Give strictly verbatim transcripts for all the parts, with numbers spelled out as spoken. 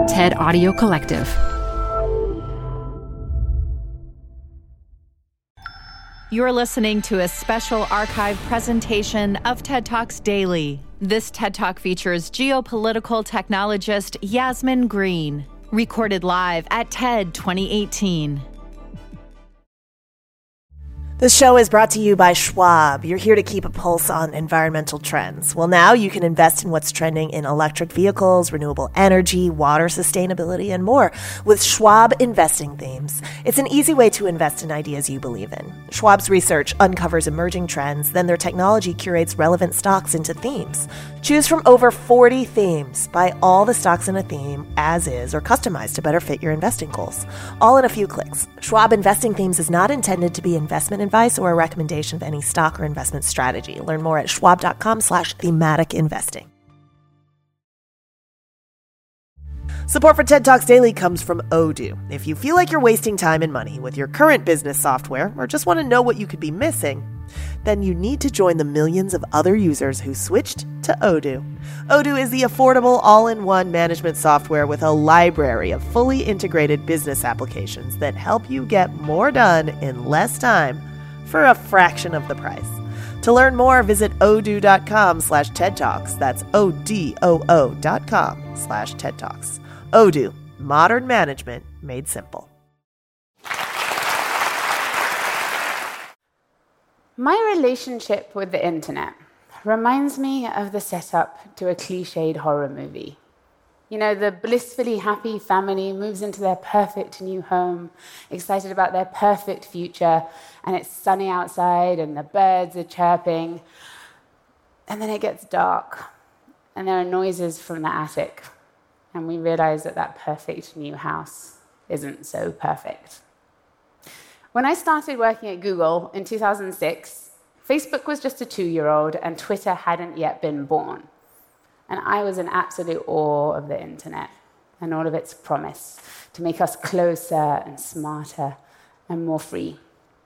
TED Audio Collective. You're listening to a special archive presentation of TED Talks Daily. This TED Talk features geopolitical technologist Yasmin Green, recorded live at TED twenty eighteen. This show is brought to you by Schwab. You're here to keep a pulse on environmental trends. Well, now you can invest in what's trending in electric vehicles, renewable energy, water sustainability, and more with Schwab Investing Themes. It's an easy way to invest in ideas you believe in. Schwab's research uncovers emerging trends, then their technology curates relevant stocks into themes. Choose from over forty themes. Buy all the stocks in a theme as is or customized to better fit your investing goals. All in a few clicks. Schwab Investing Themes is not intended to be investment advice or a recommendation of any stock or investment strategy. Learn more at schwab.com slash thematic investing. Support for TED Talks Daily comes from Odoo. If you feel like you're wasting time and money with your current business software or just want to know what you could be missing, then you need to join the millions of other users who switched to Odoo. Odoo is the affordable all-in-one management software with a library of fully integrated business applications that help you get more done in less time for a fraction of the price. To learn more, visit odoo.com slash TED Talks. That's O-D-O-O dot com slash TED Talks. Odoo, modern management made simple. My relationship with the internet reminds me of the setup to a cliched horror movie. You know, the blissfully happy family moves into their perfect new home, excited about their perfect future, and it's sunny outside and the birds are chirping. And then it gets dark, and there are noises from the attic, and we realize that that perfect new house isn't so perfect. When I started working at Google in two thousand six, Facebook was just a two-year-old and Twitter hadn't yet been born. And I was in absolute awe of the internet and all of its promise to make us closer and smarter and more free.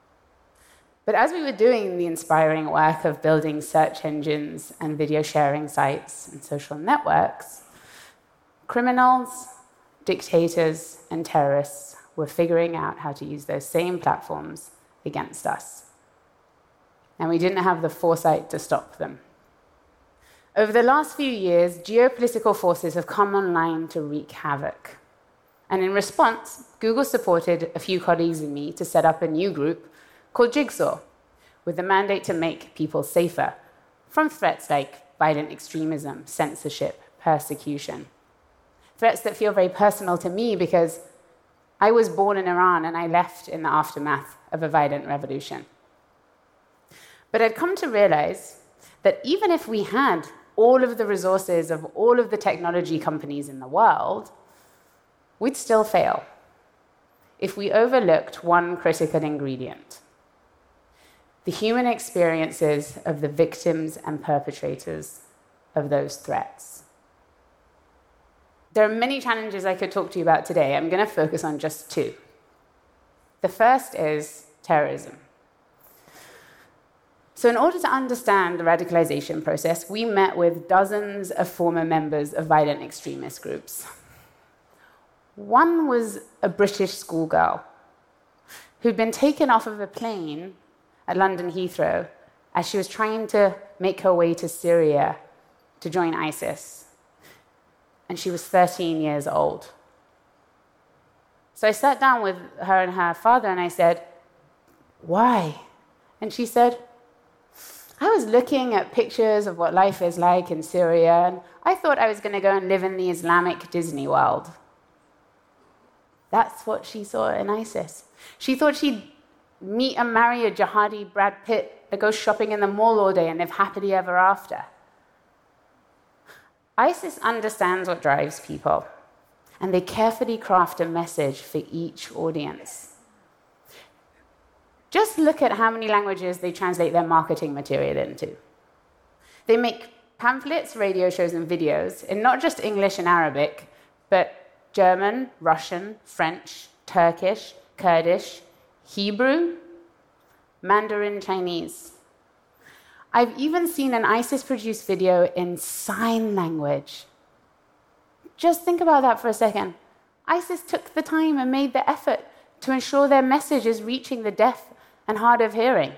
But as we were doing the inspiring work of building search engines and video sharing sites and social networks, criminals, dictators, and terrorists were figuring out how to use those same platforms against us. And we didn't have the foresight to stop them. Over the last few years, geopolitical forces have come online to wreak havoc. And in response, Google supported a few colleagues and me to set up a new group called Jigsaw, with the mandate to make people safer from threats like violent extremism, censorship, persecution. Threats that feel very personal to me because I was born in Iran and I left in the aftermath of a violent revolution. But I'd come to realize that even if we had all of the resources of all of the technology companies in the world, we'd still fail if we overlooked one critical ingredient: the human experiences of the victims and perpetrators of those threats. There are many challenges I could talk to you about today. I'm going to focus on just two. The first is terrorism. So in order to understand the radicalization process, we met with dozens of former members of violent extremist groups. One was a British schoolgirl who'd been taken off of a plane at London Heathrow as she was trying to make her way to Syria to join ISIS. And she was thirteen years old. So I sat down with her and her father and I said, "Why?" And she said, "I was looking at pictures of what life is like in Syria, and I thought I was going to go and live in the Islamic Disney world." That's what she saw in ISIS. She thought she'd meet and marry a jihadi Brad Pitt and go shopping in the mall all day and live happily ever after. ISIS understands what drives people, and they carefully craft a message for each audience. Just look at how many languages they translate their marketing material into. They make pamphlets, radio shows, and videos in not just English and Arabic, but German, Russian, French, Turkish, Kurdish, Hebrew, Mandarin Chinese. I've even seen an ISIS-produced video in sign language. Just think about that for a second. ISIS took the time and made the effort to ensure their message is reaching the deaf and hard of hearing.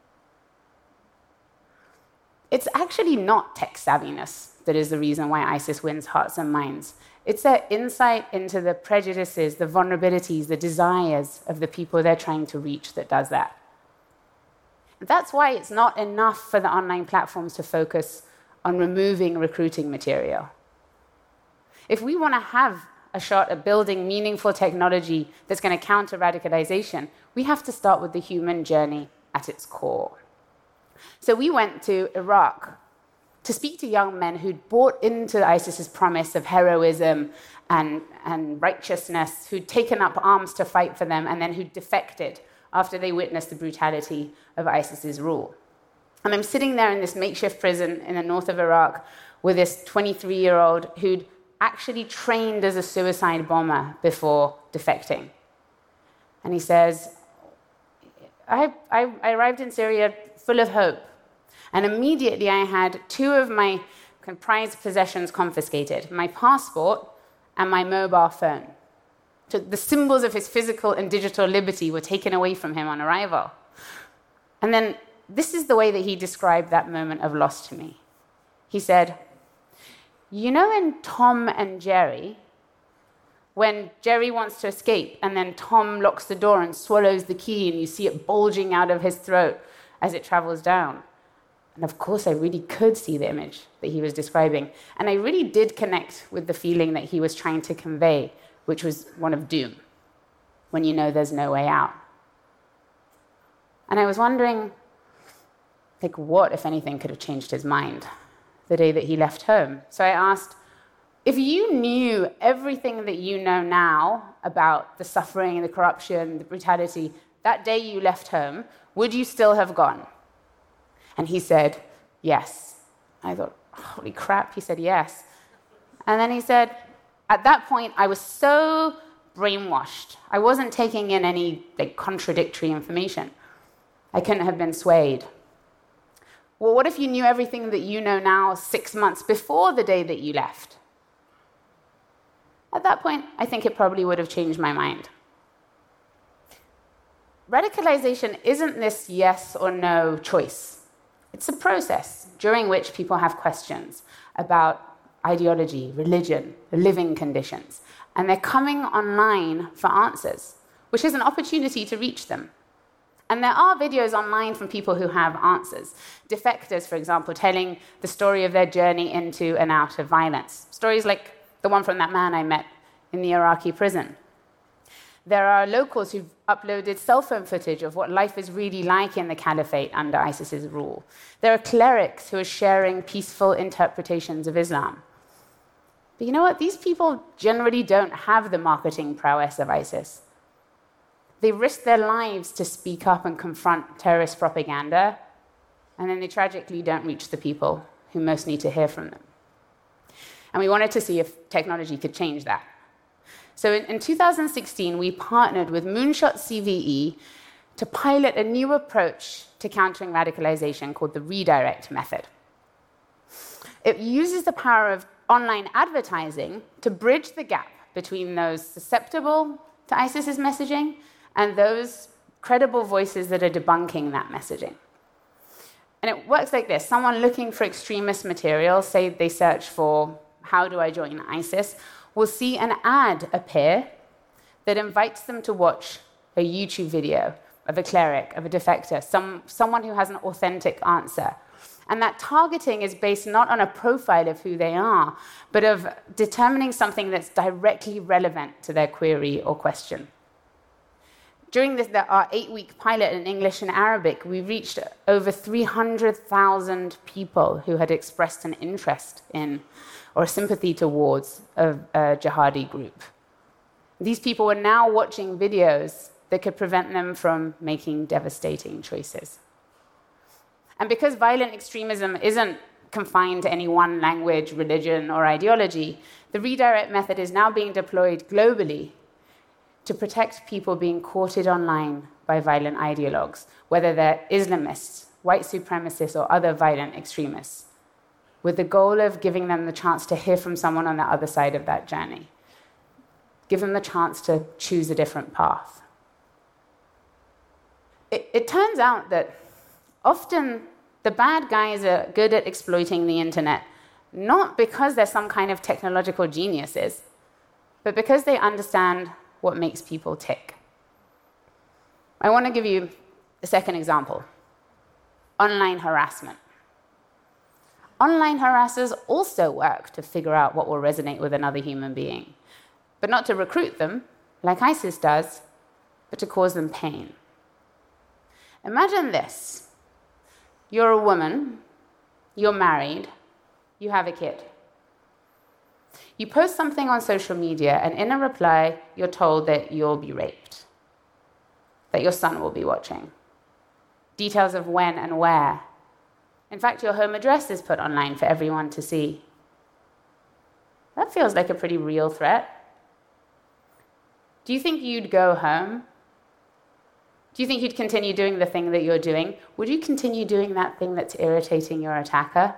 It's actually not tech savviness that is the reason why ISIS wins hearts and minds. It's their insight into the prejudices, the vulnerabilities, the desires of the people they're trying to reach that does that. That's why it's not enough for the online platforms to focus on removing recruiting material. If we want to have a shot at building meaningful technology that's going to counter radicalization, we have to start with the human journey at its core. So we went to Iraq to speak to young men who'd bought into ISIS's promise of heroism and, and righteousness, who'd taken up arms to fight for them, and then who'd defected after they witnessed the brutality of ISIS's rule. And I'm sitting there in this makeshift prison in the north of Iraq with this twenty-three-year-old who'd actually trained as a suicide bomber before defecting. And he says, I, I, I arrived in Syria full of hope. And immediately I had two of my prized possessions confiscated, my passport and my mobile phone. So the symbols of his physical and digital liberty were taken away from him on arrival. And then this is the way that he described that moment of loss to me. He said, you know in Tom and Jerry, when Jerry wants to escape and then Tom locks the door and swallows the key and you see it bulging out of his throat as it travels down? And of course, I really could see the image that he was describing. And I really did connect with the feeling that he was trying to convey, which was one of doom, when you know there's no way out. And I was wondering, like, what, if anything, could have changed his mind the day that he left home? So I asked, if you knew everything that you know now about the suffering, the corruption, the brutality, that day you left home, would you still have gone? And he said, yes. I thought, holy crap, he said yes. And then he said, at that point, I was so brainwashed. I wasn't taking in any like contradictory information. I couldn't have been swayed. Well, what if you knew everything that you know now six months before the day that you left? At that point, I think it probably would have changed my mind. Radicalization isn't this yes or no choice. It's a process during which people have questions about ideology, religion, the living conditions, and they're coming online for answers, which is an opportunity to reach them. And there are videos online from people who have answers. Defectors, for example, telling the story of their journey into and out of violence. Stories like the one from that man I met in the Iraqi prison. There are locals who've uploaded cell phone footage of what life is really like in the caliphate under ISIS's rule. There are clerics who are sharing peaceful interpretations of Islam. But you know what? These people generally don't have the marketing prowess of ISIS. They risk their lives to speak up and confront terrorist propaganda, and then they tragically don't reach the people who most need to hear from them. And we wanted to see if technology could change that. So in, in two thousand sixteen, we partnered with Moonshot C V E to pilot a new approach to countering radicalization called the redirect method. It uses the power of online advertising to bridge the gap between those susceptible to ISIS's messaging and those credible voices that are debunking that messaging. And it works like this. Someone looking for extremist material, say they search for, how do I join ISIS, will see an ad appear that invites them to watch a YouTube video of a cleric, of a defector, some, someone who has an authentic answer. And that targeting is based not on a profile of who they are, but of determining something that's directly relevant to their query or question. During this, our eight-week pilot in English and Arabic, we reached over three hundred thousand people who had expressed an interest in or sympathy towards a, a jihadi group. These people were now watching videos that could prevent them from making devastating choices. And because violent extremism isn't confined to any one language, religion, or ideology, the redirect method is now being deployed globally to protect people being courted online by violent ideologues, whether they're Islamists, white supremacists, or other violent extremists. with the goal of giving them the chance to hear from someone on the other side of that journey. Give them the chance to choose a different path. It, it turns out that often the bad guys are good at exploiting the internet, not because they're some kind of technological geniuses, but because they understand what makes people tick. I want to give you a second example. Online harassment. Online harassers also work to figure out what will resonate with another human being, but not to recruit them, like ISIS does, but to cause them pain. Imagine this. You're a woman, you're married, you have a kid. You post something on social media, and in a reply, you're told that you'll be raped, that your son will be watching, details of when and where. In fact, your home address is put online for everyone to see. That feels like a pretty real threat. Do you think you'd go home? Do you think you'd continue doing the thing that you're doing? Would you continue doing that thing that's irritating your attacker?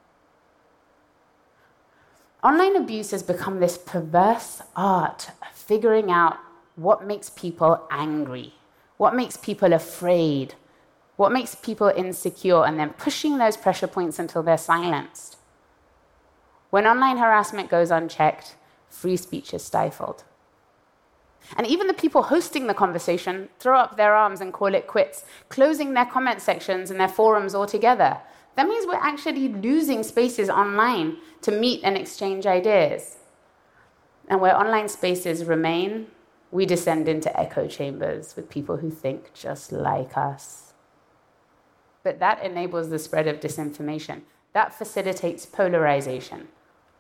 Online abuse has become this perverse art of figuring out what makes people angry, what makes people afraid, what makes people insecure, and then pushing those pressure points until they're silenced. When online harassment goes unchecked, free speech is stifled. And even the people hosting the conversation throw up their arms and call it quits, closing their comment sections and their forums altogether. That means we're actually losing spaces online to meet and exchange ideas. And where online spaces remain, we descend into echo chambers with people who think just like us. But that enables the spread of disinformation. That facilitates polarization.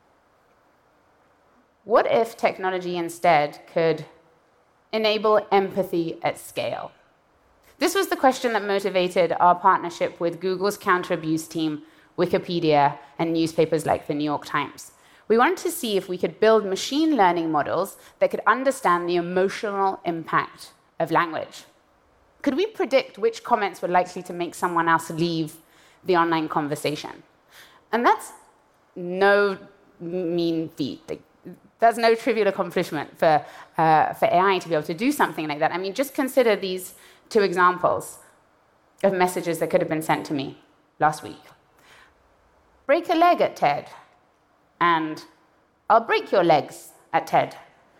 What if technology instead could enable empathy at scale? This was the question that motivated our partnership with Google's counter-abuse team, Wikipedia, and newspapers like the New York Times. We wanted to see if we could build machine learning models that could understand the emotional impact of language. Could we predict which comments were likely to make someone else leave the online conversation? And that's no mean feat. That's no trivial accomplishment for, uh, for A I to be able to do something like that. I mean, just consider these two examples of messages that could have been sent to me last week. Break a leg at TED, and I'll break your legs at TED.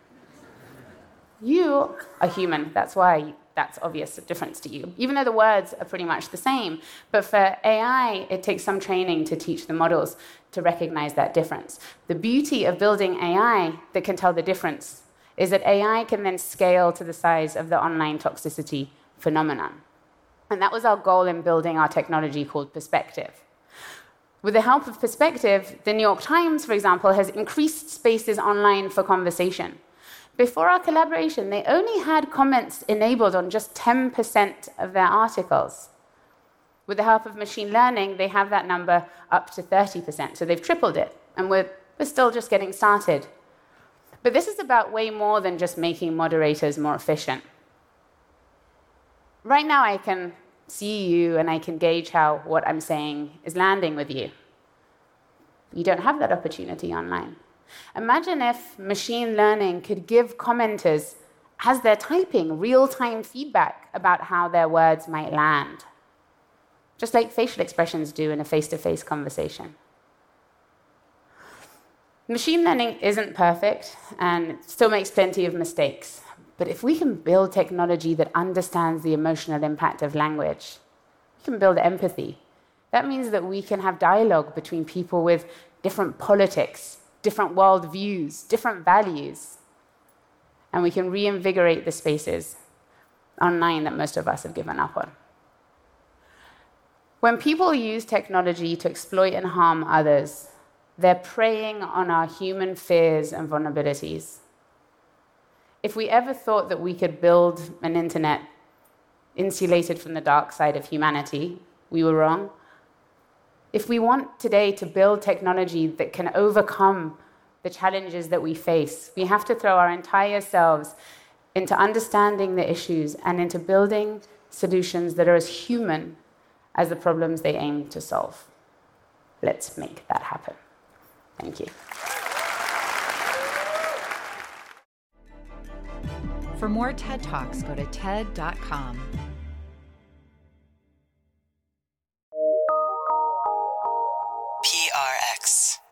You are human, that's why that's obvious difference to you, even though the words are pretty much the same. But for A I, it takes some training to teach the models to recognize that difference. The beauty of building A I that can tell the difference is that A I can then scale to the size of the online toxicity phenomenon. And that was our goal in building our technology called Perspective. With the help of Perspective, the New York Times, for example, has increased spaces online for conversation. Before our collaboration, they only had comments enabled on just ten percent of their articles. With the help of machine learning, they have that number up to thirty percent, so they've tripled it, and we're, we're still just getting started. But this is about way more than just making moderators more efficient. Right now, I can see you, and I can gauge how what I'm saying is landing with you. You don't have that opportunity online. Imagine if machine learning could give commenters, as they're typing, real-time feedback about how their words might land, just like facial expressions do in a face-to-face conversation. Machine learning isn't perfect and still makes plenty of mistakes. But if we can build technology that understands the emotional impact of language, we can build empathy. That means that we can have dialogue between people with different politics, different worldviews, different values. And we can reinvigorate the spaces online that most of us have given up on. When people use technology to exploit and harm others, they're preying on our human fears and vulnerabilities. If we ever thought that we could build an internet insulated from the dark side of humanity, we were wrong. If we want today to build technology that can overcome the challenges that we face, we have to throw our entire selves into understanding the issues and into building solutions that are as human as the problems they aim to solve. Let's make that happen. Thank you. For more TED Talks, go to ted dot com. P R X.